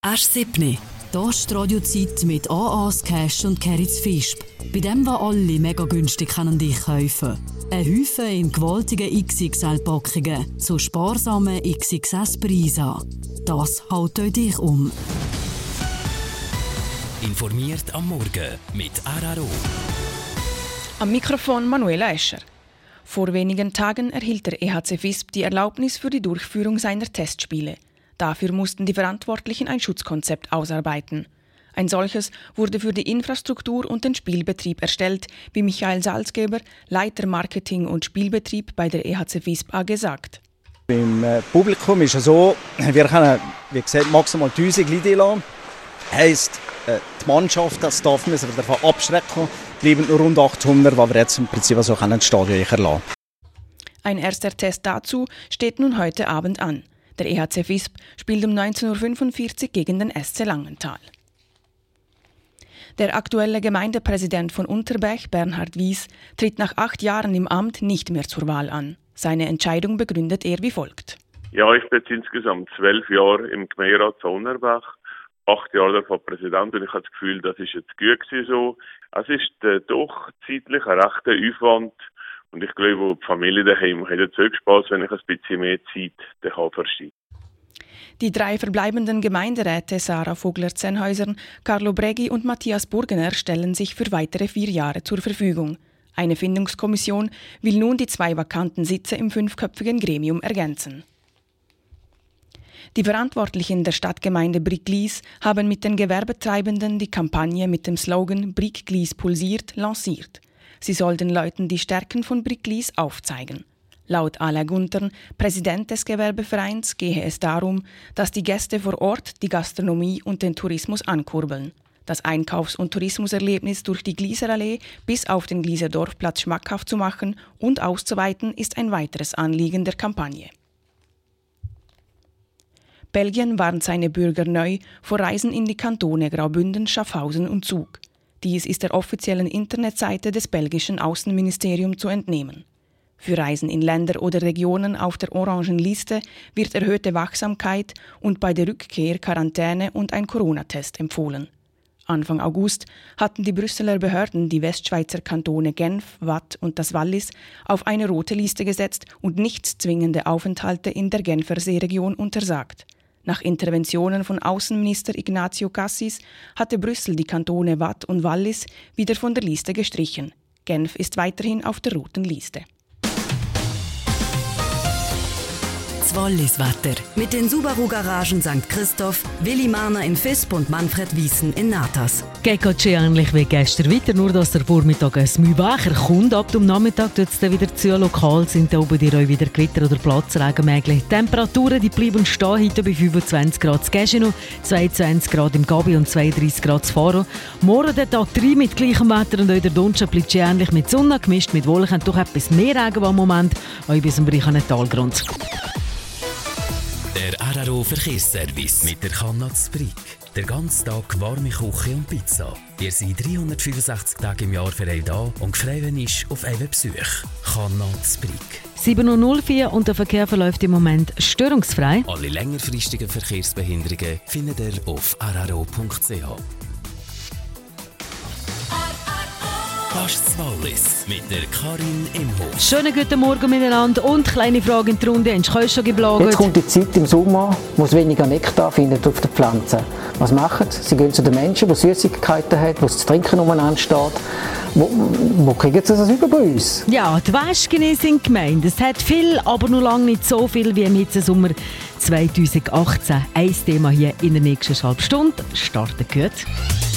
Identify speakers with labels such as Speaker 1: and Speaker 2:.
Speaker 1: Erst 7. Hier ist die Radiozeit mit AAs Cash und Keritz Fisp. Bei dem, was alle mega günstig können dich kaufen. Ein Häufen in gewaltigen XXL-Packungen zu sparsamen XXS-Preisen. Das haut euch dich um.
Speaker 2: Informiert am Morgen mit RRO.
Speaker 3: Am Mikrofon Manuela Escher. Vor wenigen Tagen erhielt der EHC Visp die Erlaubnis für die Durchführung seiner Testspiele. Dafür mussten die Verantwortlichen ein Schutzkonzept ausarbeiten. Ein solches wurde für die Infrastruktur und den Spielbetrieb erstellt, wie Michael Salzgeber, Leiter Marketing und Spielbetrieb bei der EHC Visp AG sagt.
Speaker 4: Beim Publikum ist es so, wir können, wie gesagt, maximal 1000 Leute einladen. Heisst, die Mannschaft, das darf man sich davon abschrecken, bleiben nur rund 800, weil wir jetzt im Prinzip so ins Stadion lassen.
Speaker 3: Ein erster Test dazu steht nun heute Abend an. Der EHC Visp spielt um 19.45 Uhr gegen den SC Langenthal. Der aktuelle Gemeindepräsident von Unterbech, Bernhard Wies, tritt nach 8 Jahren im Amt nicht mehr zur Wahl an. Seine Entscheidung begründet er wie folgt.
Speaker 5: Ja, ich bin jetzt insgesamt 12 Jahre im Gemeinderat zu Unterbech, 8 Jahre davon Präsident, und ich habe das Gefühl, das ist jetzt gut gewesen so. Es ist doch zeitlich ein rechter Aufwand. Und ich glaube, die Familie daheim hat jetzt auch Spass, wenn ich ein bisschen mehr Zeit verschiebe.
Speaker 3: Die 3 verbleibenden Gemeinderäte Sarah Vogler-Zenhäusern, Carlo Breghi und Matthias Burgener stellen sich für weitere 4 Jahre zur Verfügung. Eine Findungskommission will nun die 2 vakanten Sitze im 5-köpfigen Gremium ergänzen. Die Verantwortlichen der Stadtgemeinde Brieg-Glies haben mit den Gewerbetreibenden die Kampagne mit dem Slogan «Brieg-Glies pulsiert» lanciert. Sie soll den Leuten die Stärken von Brieg-Glies aufzeigen. Laut Alain Guntern, Präsident des Gewerbevereins, gehe es darum, dass die Gäste vor Ort die Gastronomie und den Tourismus ankurbeln. Das Einkaufs- und Tourismuserlebnis durch die Glieserallee bis auf den Glieser Dorfplatz schmackhaft zu machen und auszuweiten, ist ein weiteres Anliegen der Kampagne. Belgien warnt seine Bürger neu vor Reisen in die Kantone Graubünden, Schaffhausen und Zug. Dies ist der offiziellen Internetseite des belgischen Außenministeriums zu entnehmen. Für Reisen in Länder oder Regionen auf der orangen Liste wird erhöhte Wachsamkeit und bei der Rückkehr Quarantäne und ein Corona-Test empfohlen. Anfang August hatten die Brüsseler Behörden die Westschweizer Kantone Genf, Waadt und das Wallis auf eine rote Liste gesetzt und nicht zwingende Aufenthalte in der Genfer Seeregion untersagt. Nach Interventionen von Außenminister Ignazio Cassis hatte Brüssel die Kantone Waadt und Wallis wieder von der Liste gestrichen. Genf ist weiterhin auf der roten Liste.
Speaker 1: Walliswetter. Mit den Subaru-Garagen St. Christoph, Willi Mahner in Visp und Manfred Wiesen in Natas.
Speaker 6: Geht ähnlich wie gestern weiter, nur dass der Vormittag ein Mühe wacher kommt. Ab dem Nachmittag tut es dann wieder zu. Lokal sind da oben die auch wieder Gewitter oder Platzregen möglich. Temperaturen die bleiben stehen, heute bei 25 Grad zu Gäschino, 22 Grad im Gabi und 32 Grad zu Faro. Morgen der Tag 3 mit gleichem Wetter und auch der Donnerstag bleibt ähnlich mit Sonne gemischt mit Wolken. Doch etwas mehr Regen im Moment, auch bis zum Bereich an den Talgrund.
Speaker 2: Der RRO Verkehrsservice mit der Kannatz Brieg. Der ganze Tag warme Küche und Pizza. Wir sind 365 Tage im Jahr für euch da und freuen uns auf euren Besuch. Kannatz Brieg.
Speaker 6: 7.04 Uhr und der Verkehr verläuft im Moment störungsfrei.
Speaker 2: Alle längerfristigen Verkehrsbehinderungen findet ihr auf rro.ch. Fast Wallis mit der Karin Imhof.
Speaker 6: Schönen guten Morgen miteinander und kleine Frage in die Runde. Hast du schon geblaget?
Speaker 7: Jetzt kommt die Zeit im Sommer, wo es weniger Nektar findet auf den Pflanzen. Was machen sie? Sie gehen zu den Menschen, die Süßigkeiten haben, wo es zu trinken umeinander steht. Wo kriegen sie das über bei uns?
Speaker 6: Ja, die Wäschgene sind gemeint. Es hat viel, aber noch lange nicht so viel wie im Hitzesommer 2018. Ein Thema hier in der nächsten halben Stunde. Starten gehört.